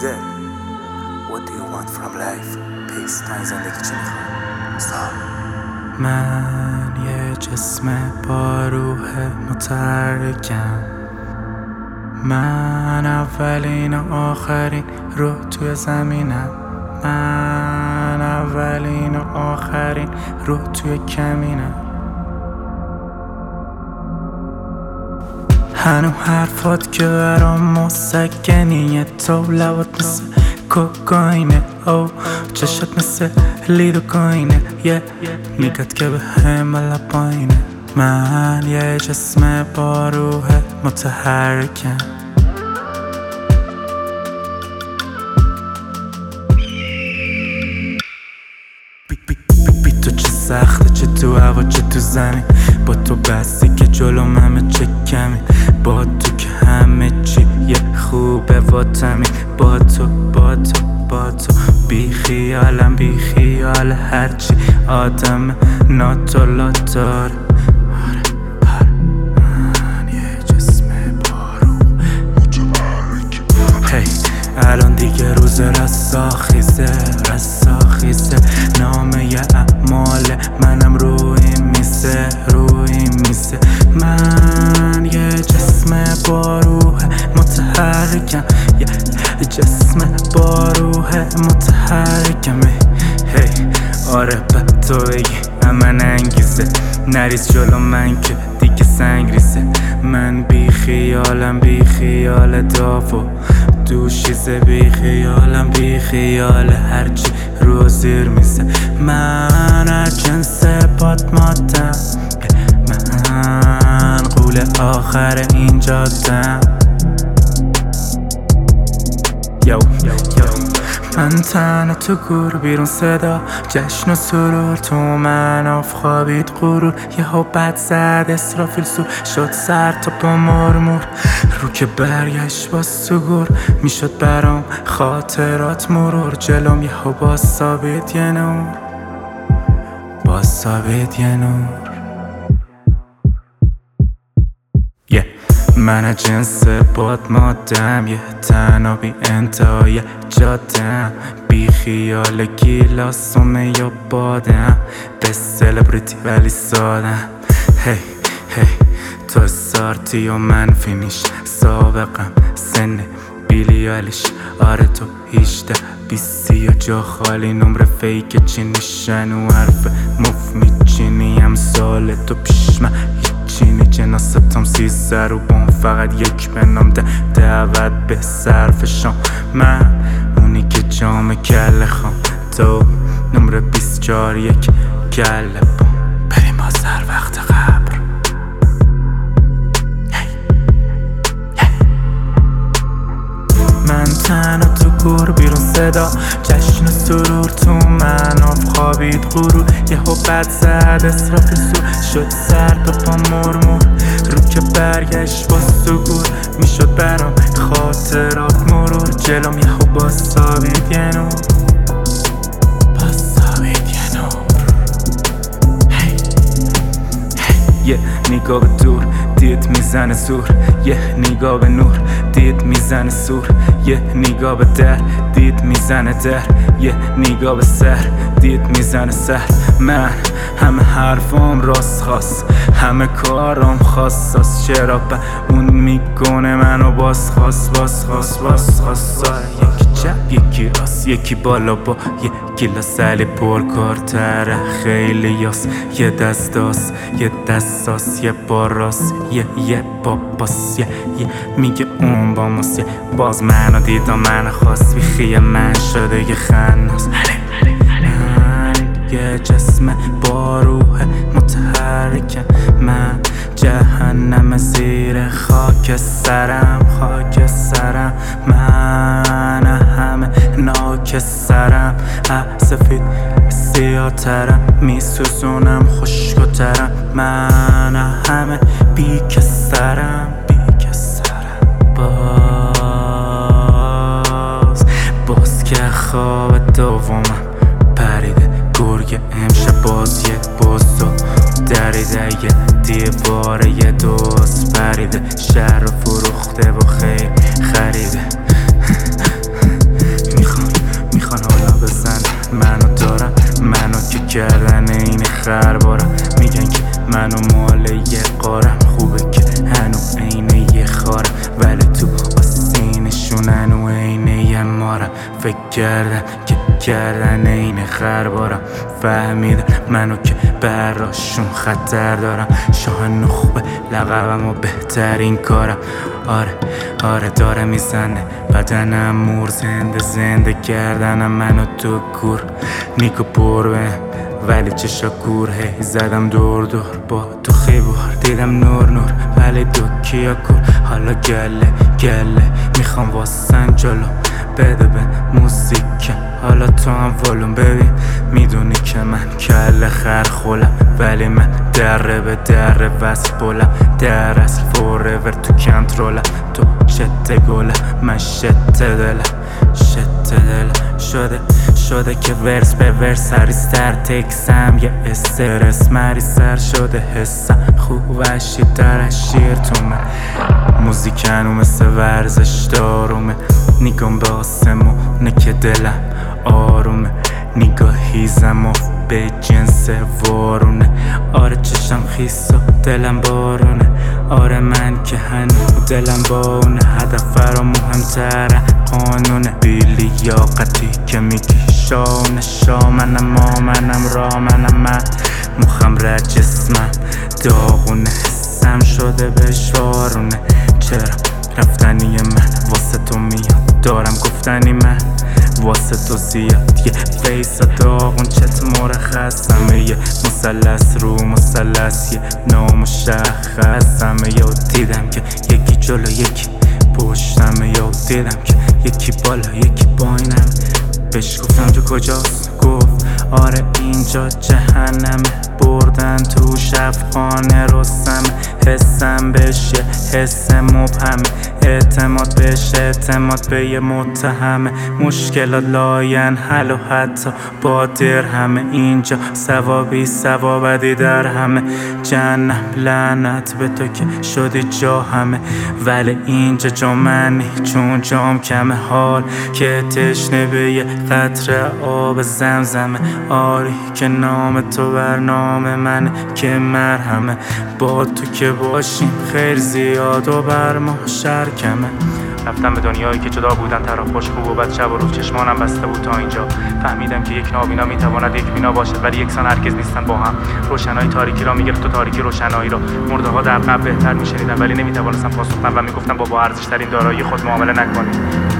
دیده What do you want from life? پیس تا این زندگی چی میخوای؟ من یه جسم با روح متحرکم. من اولین و آخرین روح توی زمینم. من اولین و آخرین روح توی کمینم. هنو حرفات که برام مسکنیه، تو لبات مثل کوکاینه، او چشات مثل لیدوکاینه، میگد که به هم لپاینه. من یه جسم با روح متحرکم. بی تو چه سخته، چه تو هوا چه تو زمین. با تو بستی که جلوم همه چه کمی. با تو که همه چی یه خوبه واتمی. با تو بی خیالم، بی خیال هرچی آدم ناتولاتار. من یه جسم با روح متحرکم. الان دیگه روز رستاخیزه نامه ی اعمال منم روی میزه من یه جسم با روح متحرکم. یه جسم با روح متحرکم. آره به تو بگی من انگیزه، نریز جلو من که دیگه سنگ ریزه. من بی خیالم، بی خیال داو دوشیزه، بی خیالم، بی خیال هرچی رو زیر میزه. من هر جنس پات ماتم، من قول آخر این جادم. من تنها تو گور، بیرون صدا جشن و سرور. تو من خوابید غرور، یهو بد زد اسرافیل سور شد سر تا با مرمور. رو که برگشت باز تو گور، میشد برام خاطرات مرور. جلوم یهو باز ثابت یه نور، باز ثابت یه نور. من جنس باد مادم، یه تنها بی انتهای جادم. بی خیال گیلاسومه یا بادم، به سلبریتی ولی سادم. تو استارتی و من فینیش، سابقم سن بیلیالیش. آره تو 18-20 یا جا خالی، نمره فیک چی نشن و حرف مف میچینیم. سال تو پیش من چینی جناستم 13 رو بام، فقط یک بنام دعوت به صرف شام. من اونی که جام کله خام، تو نمره 24 یک کله بام. بریم بازر وقت قبر. من تنها تو گور، بیرون صدا جشن و سرور. تو من خوابید غرور، یهو بد زد اسرافیل سور شد سر به پا مرمور. رو که برگشت باز تو گور، میشد برام خاطرات مرور. جلوم یهو باز ثابت یه نور، باز ثابت یه نور. یه نگاه به دور دید میزنه زور، یه نگاه به نور دید میزنه سور. یه نگاه به در دید میزنه در، یه نگاه به سر دید میزنه سر. من همه حرفام راست خواست، همه کارام خاصاست. چرا به اون میکنه منو باز خواست. یکی چپ یکی راست، یکی بالا با یه گیلاس علی پرکارتره. خیلی یاس، یه دستاس، یه دستاس، یه باراس، یه باباس، یه میگه اون با ماست. باز منو دیدم منو خواست، بیخیه من شده یه خناس. من یه جسم با روح متحرکم. من جهنم زیر خاک سرم. من همه ناک سرم، سفید سیاترم، میسوزونم خشکترم. من همه بیک سرم. باز که خواب دومم پریده، گرگ امشب باز یه بازو دریده. یه دیواره یه دوست پریده، شهر رو فروخته و خیر خریده. بزن. منو دارم، منو که کردن این خربارم. میگن که منو مال یه قارم، خوبه که هنو عین یه خارم، ولی تو آستینشون هنو عین یه مارم. فکر کردن که کردن این خربارم، فهمیدن منو که براشون خطر دارم. شاه نخبه لقبم و بهترین کارم. آره داره میزنه بدنم مور، زنده کردنم منو تو گور. نیکو پر ولی چشا گور، هی زدم دور با تو خیبار، دیدم نور ولی دو کیا کور. حالا گله میخوام واسن جلو، بده به موسیکم حالا تو هم ولوم. ببین میدونی که من کله خرخولم، ولی من دره به دره وصل بولم. در اصل فوریور تو کنترولم، تو شت گلم من شت دلم شده که ورس به ورس سریستر تکسم. یه استرس مریض‌تر شده حسم، خوب وشی در شیر تو من. موزیکنو مثل ورزش دارومه، نگام به آسمونه که دلم آرومه. نگاهیزم و به جنس وارونه، آره چشم خیس و دلم بارونه. آره من که هنو دلم با اونه، هدف فرا مهمتره قانونه. بیلی یا قطی که میگی شاونه، شا منم ما منم را منم من. مخم رد جسمم داغونه، حسم شده بشوارونه. چرا رفتنی من واسه تو میاد، دارم گفتنی من واسه تو زیاد. یه فیسا داغون چت مرخصمه، یه مثلث رو مثلث، یه نامشخصمه. یا دیدم که یکی جلو یکی پشتمه، یا دیدم که یکی بالا یکی پایینم. بهش گفتم تو کجاست؟ گفت آره اینجا جهنمه، بردن تو شفخانه رستمه. حسم بهش یه حس مبهمه، اعتماد بهش اعتماد به یه متهمه. مشکلات لاین حل و حتی با درهمه، اینجا ثوابی ثوابدی در همه. جهنم لعنت به تو که شدی جا همه، ولی اینجا جا منی چون جام کمه. حال که تشنه به یه قطره آب زمزمه، آری که نام تو برنامه منه که مرهمه. با تو که باشیم خیر زیاد و بر ما شر کمه. رفتم به دنیایی که جدا بودن، طرف خوش خوب و بد، شب و روز چشمانم بسته بود. تا اینجا فهمیدم که یک نابینا میتواند یک بینا باشد، ولی یکسان هرگز نیستن با هم. روشنایی تاریکی را میگرفت و تاریکی روشنایی را. مرده ها در قبر بهتر میشنیدن، ولی نمیتوانستم پاسخ بدم و میگفتم با ارزش ترین دارایی خود معامله نکنید.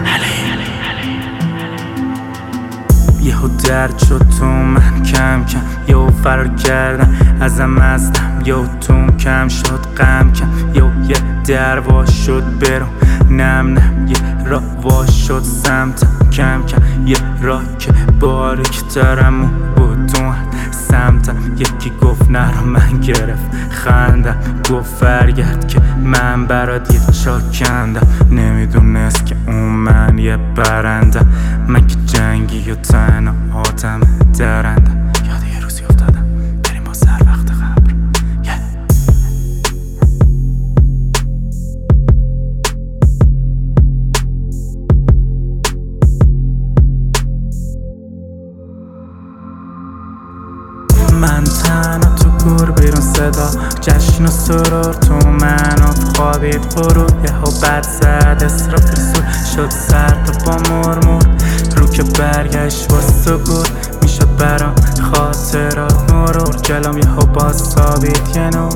یهو درد شد تو من کم کم، یهو فرار کردم ازم یهو تو کم شد غم کم. یه در وا شد برو نم یه راه وا شد سمتم کم کم. یه راه که باریک دارم و بدون سمتم. یکی گفت نه رو من گرفت خندم، گفت فرگرد که من برات یه چا کندم. نمیدونست که اون من یه برندم، من که جنگی و تنها آدم درندم. یاد یه روزی افتادم بریم با سر وقت قبر. من تنها تو گور بیرون صدا جشن و سرور تو منو خوابید غرور. یهو بد زد اسراف رسول شد سرد و با مرمور، رو که برگشت با سکور میشد برام خاطرات مرور. جلوم یهو باز تابید یه نور،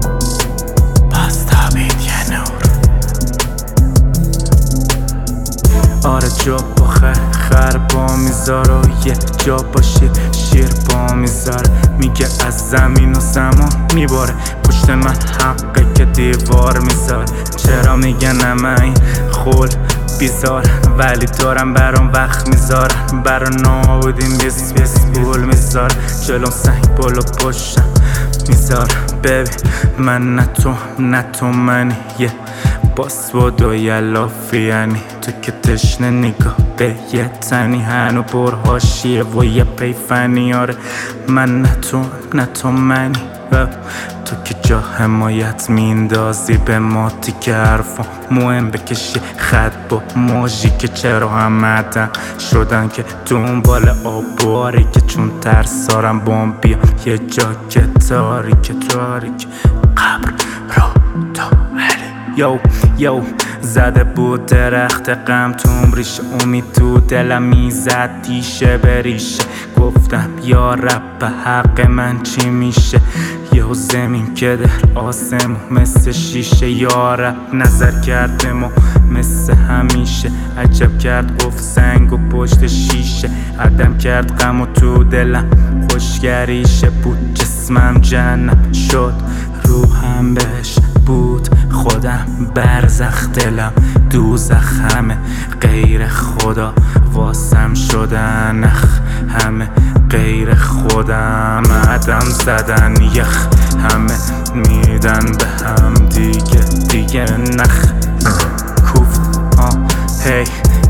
آره جا با خر با میذاره و یه جا با شیر با میذاره. میگه از زمین و زمان میباره، پشت من حقه که دیوار میذاره. چرا میگن این خول بیزار، ولی دارم برام وقت میذارن. برا نابودیم بیس بول میذاره، جلوم سنگ بالا پشتم میذاره. ببین من نه تو منی، یه باس بود و یه لافی یعنی. تو که تشنه نگاه به یه تنی، هنو پر حاشیه و یه پیفنی. آره من نه تو منی. تو که جا حمایت میندازی به ما تیکه حرفا مهم بکشی خط با موجی که چرا همتن شدن که دنبال آباری که چون ترسارم بام بیام یه جا که تاریک قبر را تا یو زده بود درخت غم توم ریشه امید تو دلم میزد تیشه به ریشه گفتم یا رب به حق من چی میشه یهو زمین که در آسمون مثل شیشه یا رب نظر کرد به ما مثل همیشه عجب کرد گفت سنگ و پشت شیشه عدم کرد غم و تو دلم خوشگریشه بود جسمم جنم شد روحم بهش بود خودم برزخ دلم دوزخ همه غیر خدا واسم شدن همه غیر خودم عدم زدن یخ همه میدن به هم دیگه نخ کوفت هی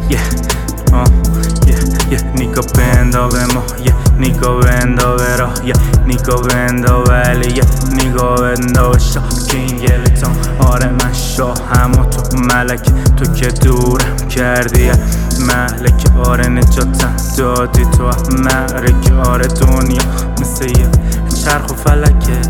یه نیگا بندا به ما یه نیگا بندا به راه یه نیگا بندا ولی یه نیگا بندا به شاه کینگ لیتون آره من شاه همه تو ملک تو که دورم کردی ملک آره نجاتم دادی تو مرک آره دنیا مثل یه چرخ و فلکه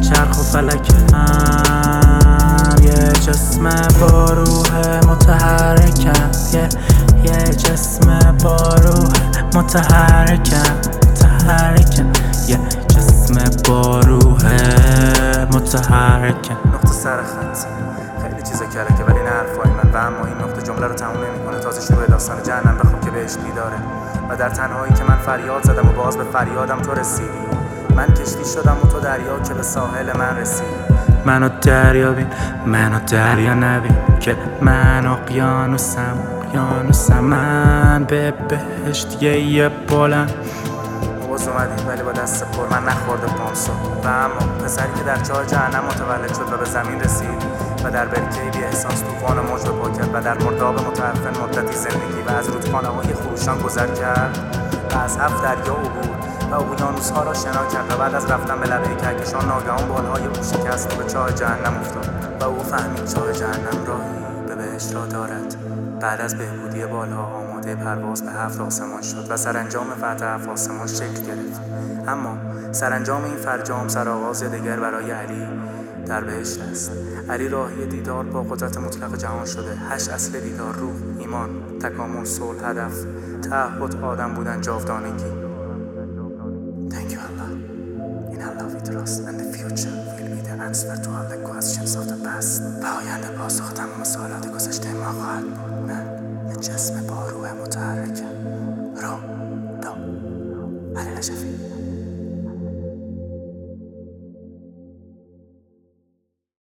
یه جسم با روح متحرکم یه جسم با روح متحرکم یه جسم با روح متحرکم نقطه سر خط خیلی چیزا کرده ولی نه حرفای من و اما این نقطه جمله رو تموم نمی‌کنه تازه شروع داستان جهنم بخوام که بهش بیداره و در تنهایی که من فریاد زدم و باز به فریادم تو رسیدی من کشتی شدم و تو دریا که به ساحل من رسیدی منو دریا بین منو دریا نبین که من اقیانوسم من به بهشت یه بلند باز اومدی ولی با دست پر من نخورده پامسو و اما پسری که در چاه جهنم متولد شد و به زمین رسید و در برکه‌ای بی احساس طوفان موج به پا کرد و در مرداب متعفن مدتی زندگی و از رودخانه‌های خروشان گذر کرد و از 7 دریا عبور و اقیانوس‌ها را شنا کرد و بعد از رفتن به لبه کهکشان ناگهان بالهای او شکست و به چاه جهنم افتاد و او فهمید چاه جهنم راهی به بهشت را دارد. بعد از بهبودی بالها آماده پرواز به 7 آسمان شد و سرانجام فتح 7 آسمان شکل گرفت. اما سرانجام این فرجام سرآغاز دیگر برای علی در بهشت است. علی راهی دیدار با قدرت مطلق جهان شده. 8 اصل دیدار: روح، ایمان، تکامل، صلح، هدف، تعهد، آدم بودن، جاودانگی. Thank you Allah. In Allah we trust and the future will be the answer to all the questions of the past. و آینده پاسخ تمام سوالات گذشته ما خواهد بود. من یه جسم با روح متحرکم. رو علی نجفی.